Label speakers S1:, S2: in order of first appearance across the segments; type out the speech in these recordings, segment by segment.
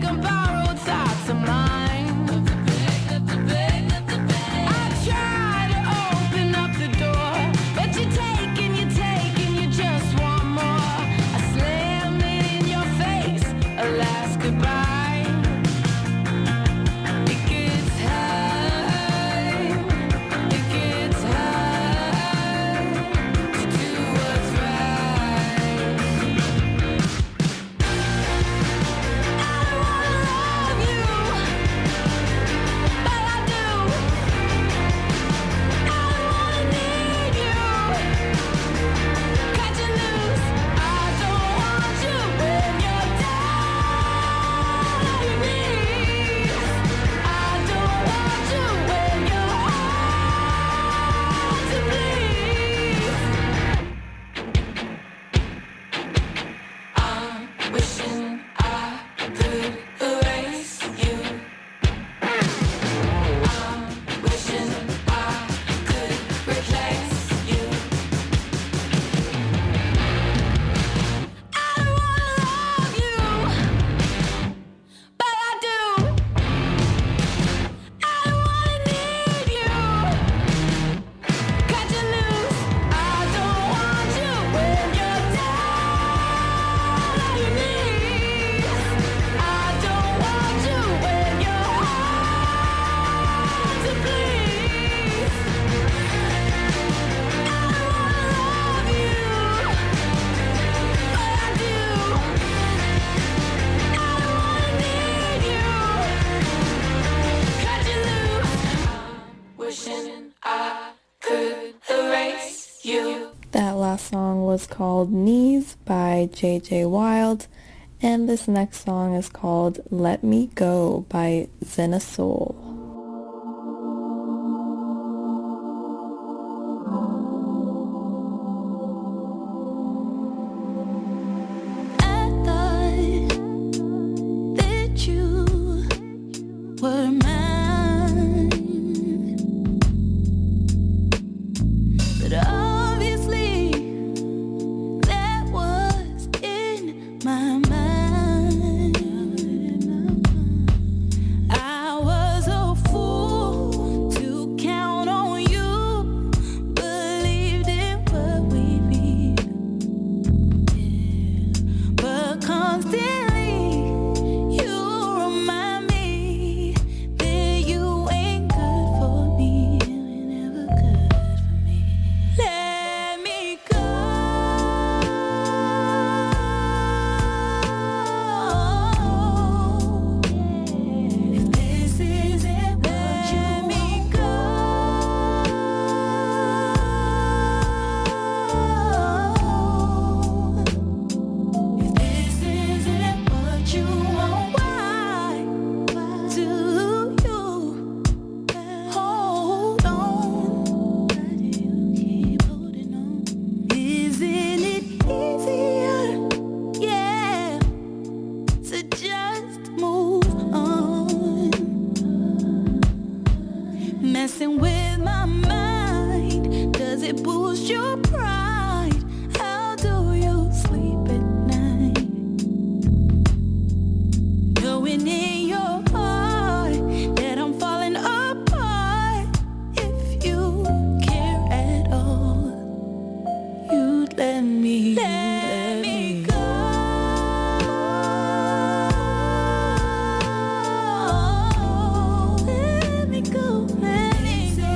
S1: That last song was called Knees by J.J. Wild, and this next song is called Let Me Go by Zena Soul.
S2: Let me go.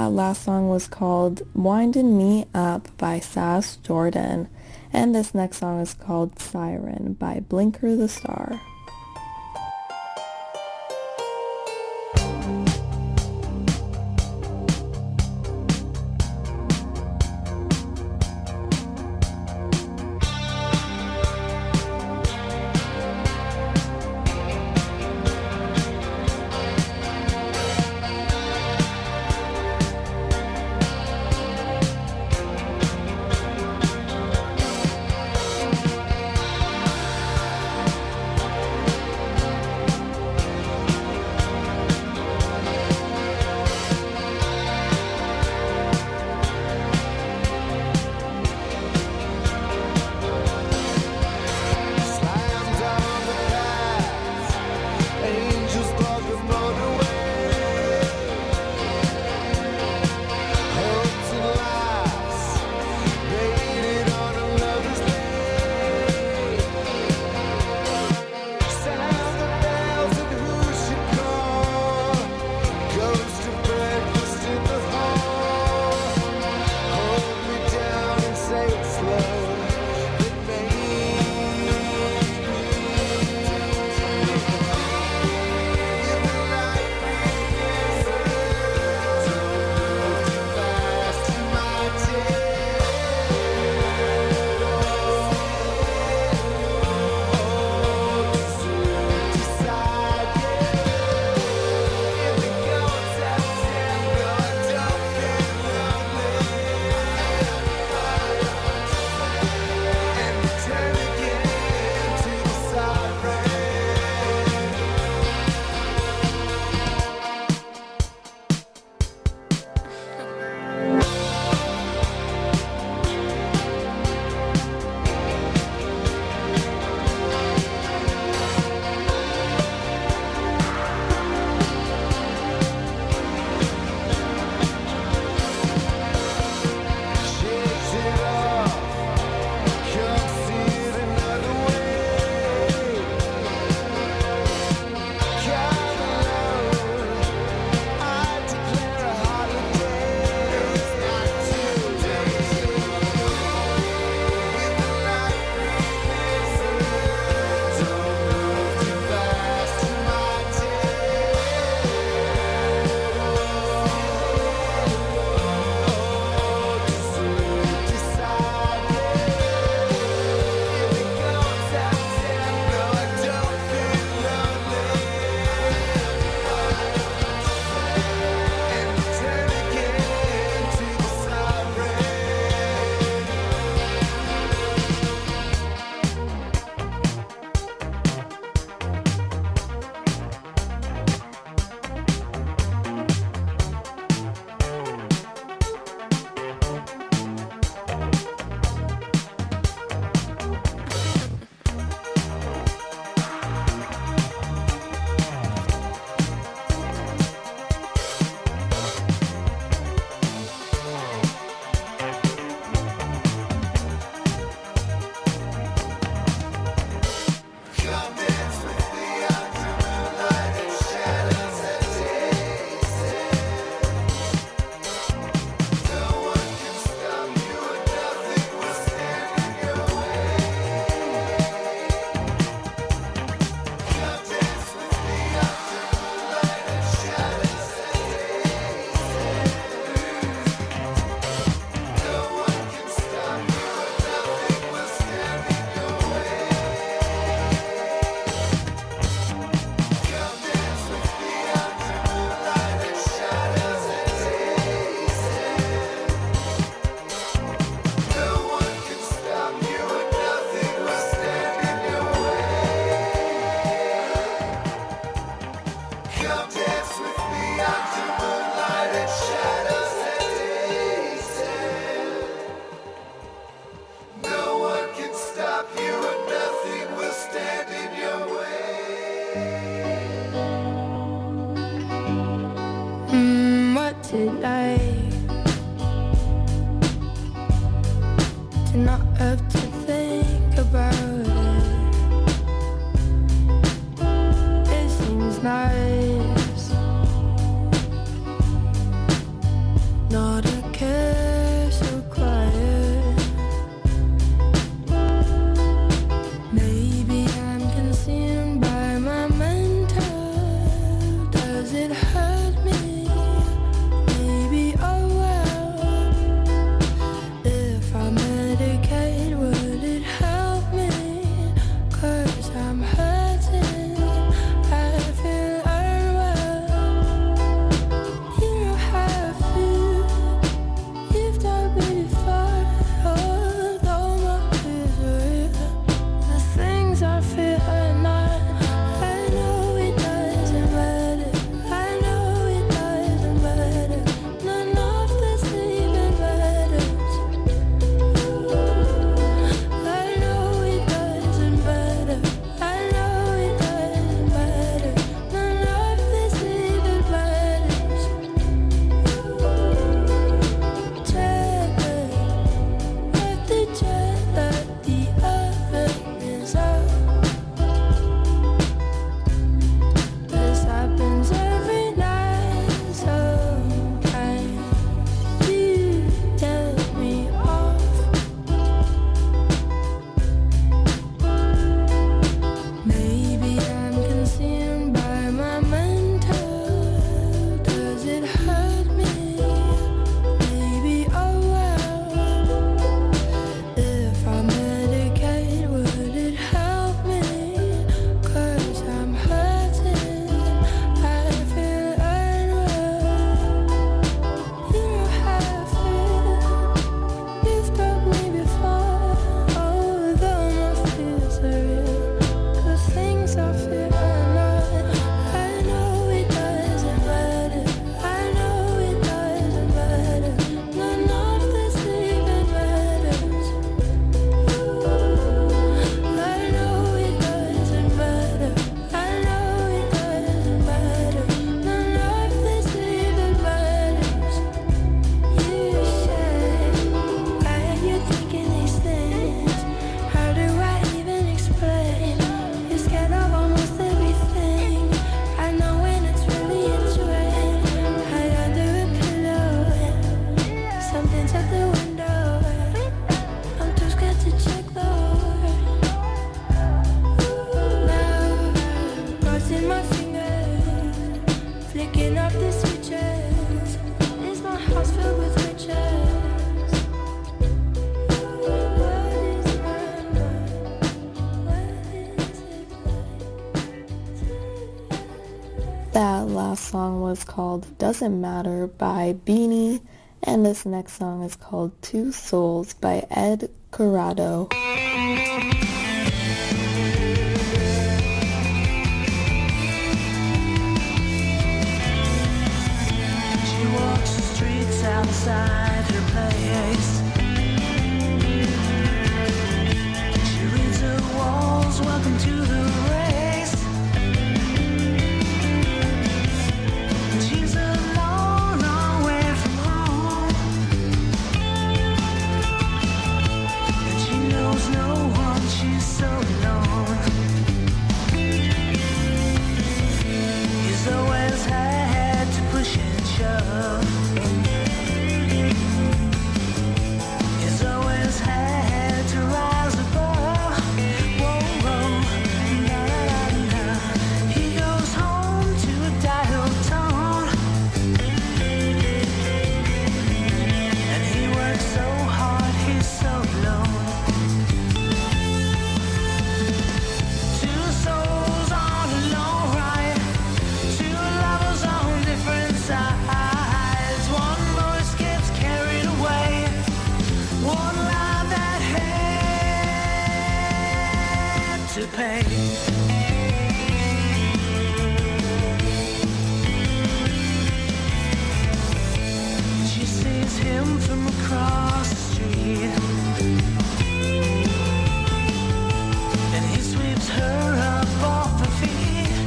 S1: that last song was called Windin' Me Up by Sass Jordan. And this next song is called Siren by Blinker the Star. That last song was called Doesn't Matter by Beanie, and this next song is called Two Souls by Ed Corrado.
S2: She walks the streets outside her place. She reads her walls, welcome to the race. And she's alone, away from home. And she knows no one, she's so alone. He's always had to push and shove. He's always had to rise above. Whoa, whoa, na na na na. He goes home to a dial tone, and he works so hard, he's so alone. Two souls on a long ride, two lovers on different sides. One voice gets carried away, one life that had to pay. She sees him from across the street, and he sweeps her up off her feet.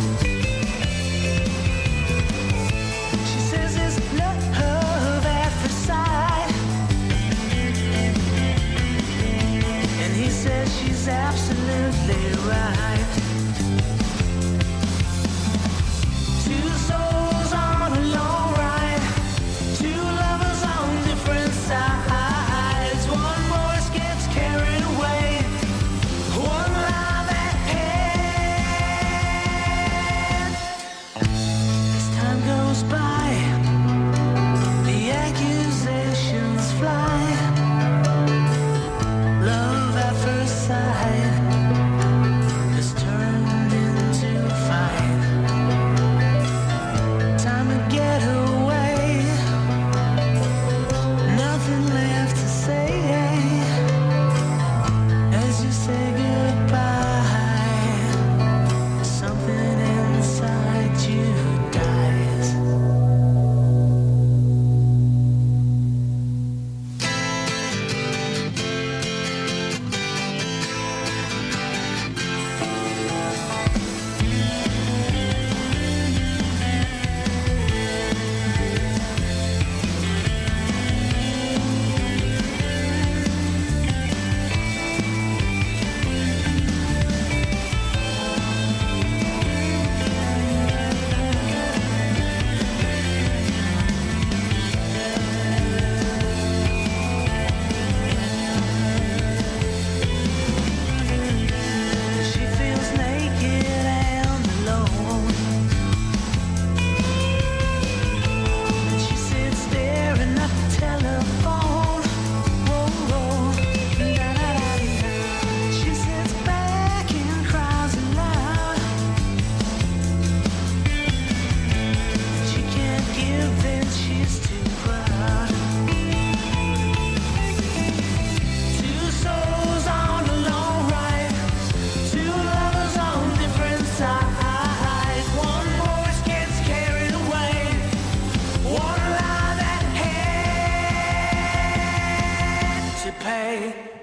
S2: She says it's love at first sight, and he says she's absolutely right. Two souls on a long ride, two lovers on different sides. One voice gets carried away, one life at hand. As time goes by, the accusations fly. Love at first sight has turned into a fight. Time to get away, nothing left to say as you say goodbye. Something inside you dies. She feels naked and alone, and she sits staring at the telephone. Whoa, whoa, da da da da. She sits back and cries aloud. She can't give in, she's too proud. Two souls on a long ride, two lovers on different sides. One voice gets carried away, one lie that had to pay.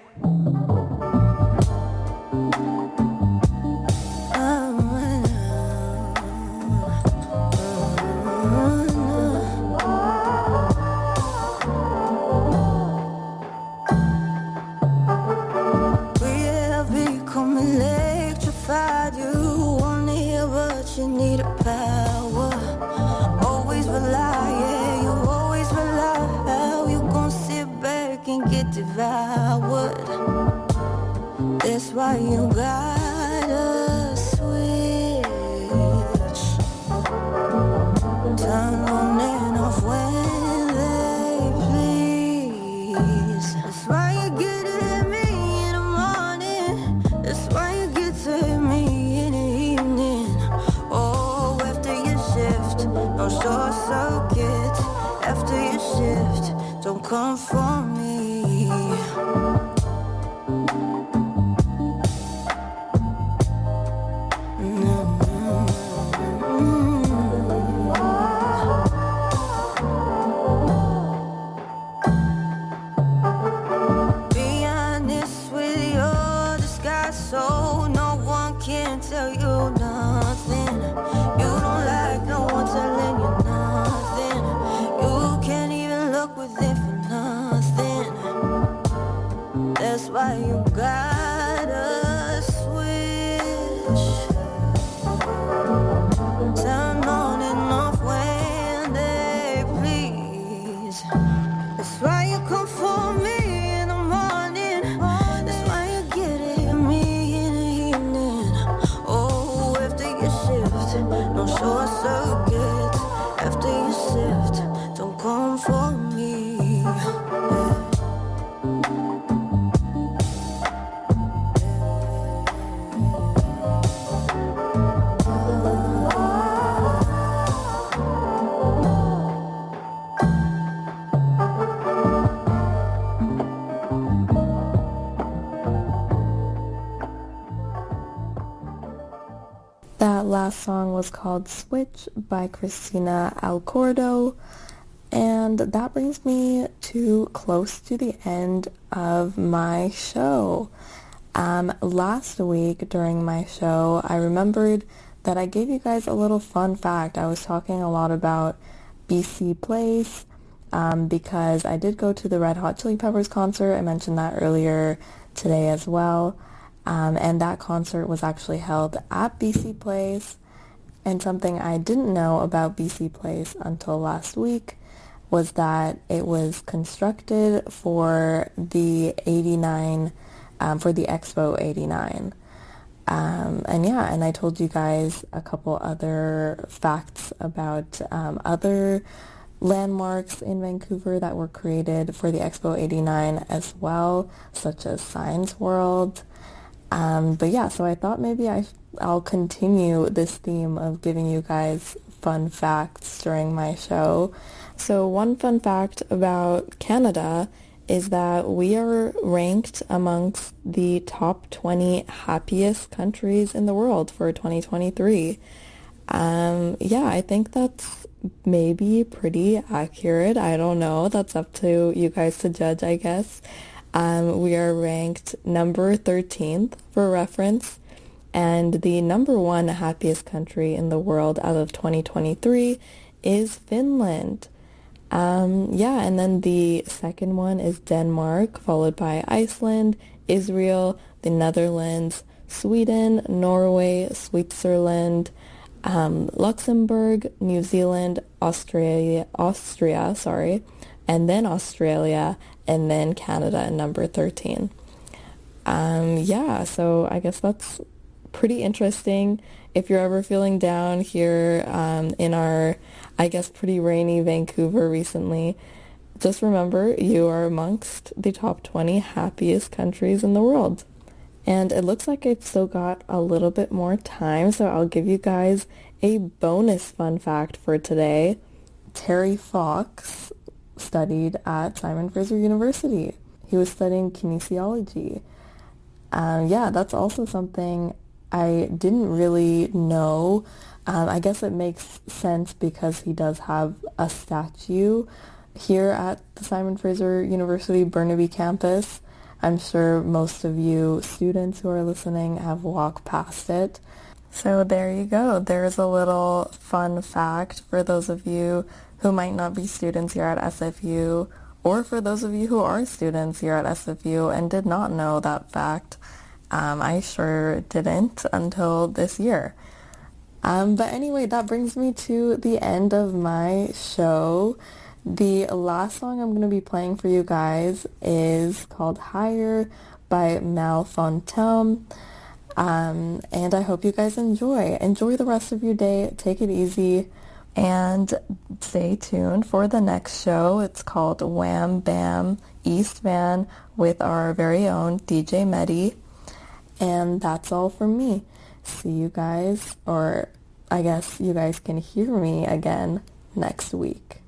S2: We have become electrified. You want it, but you need a power. Always rely, yeah, you always rely. How you gon' sit back and get devoured? That's why you gotta switch. Turn on and off when they please. That's why you get it at me in the morning. That's why you get to hit me in the evening. Oh, after you come for me. Be honest with your disguise, so no one can tell you nothing. You don't like no one telling you nothing. You can't even look within for nothing. That's why you gotta switch. Turn on and off when they please. That's why you come for me in the morning. That's why you get at me in the evening. Oh, after you shift, don't show a circuit. After you shift, don't come for me.
S1: That last song was called Switch by Christina Alcordo, and that brings me to close to the end of my show. Last week during my show, I remembered that I gave you guys a little fun fact. I was talking a lot about BC Place because I did go to the Red Hot Chili Peppers concert. I mentioned that earlier today as well. And that concert was actually held at BC Place. And something I didn't know about BC Place until last week was that it was constructed for the 89, for the Expo 89. And I told you guys a couple other facts about other landmarks in Vancouver that were created for the Expo 89 as well, such as Science World. So I thought maybe I'll continue this theme of giving you guys fun facts during my show. So one fun fact about Canada is that we are ranked amongst the top 20 happiest countries in the world for 2023. I think that's maybe pretty accurate. I don't know. That's up to you guys to judge, I guess. We are ranked number 13th for reference, and the number one happiest country in the world out of 2023 is Finland. And then the second one is Denmark, followed by Iceland, Israel, the Netherlands, Sweden, Norway, Switzerland, Luxembourg, New Zealand, Austria, and then Australia, and then Canada at number 13. So I guess that's pretty interesting. If you're ever feeling down here in our, I guess, pretty rainy Vancouver recently, just remember you are amongst the top 20 happiest countries in the world. And it looks like I've still got a little bit more time, so I'll give you guys a bonus fun fact for today. Terry Fox studied at Simon Fraser University. He was studying kinesiology. That's also something I didn't really know. I guess it makes sense because he does have a statue here at the Simon Fraser University Burnaby campus. I'm sure most of you students who are listening have walked past it. So there you go. There's a little fun fact for those of you who might not be students here at SFU, or for those of you who are students here at SFU and did not know that fact. I sure didn't until this year. But anyway, that brings me to the end of my show. The last song I'm going to be playing for you guys is called Higher by Mal Fontem. And I hope you guys enjoy. Enjoy the rest of your day. Take it easy. And stay tuned for the next show. It's called Wham Bam East Van with our very own DJ Mehdi. And that's all from me. See you guys, or I guess you guys can hear me again next week.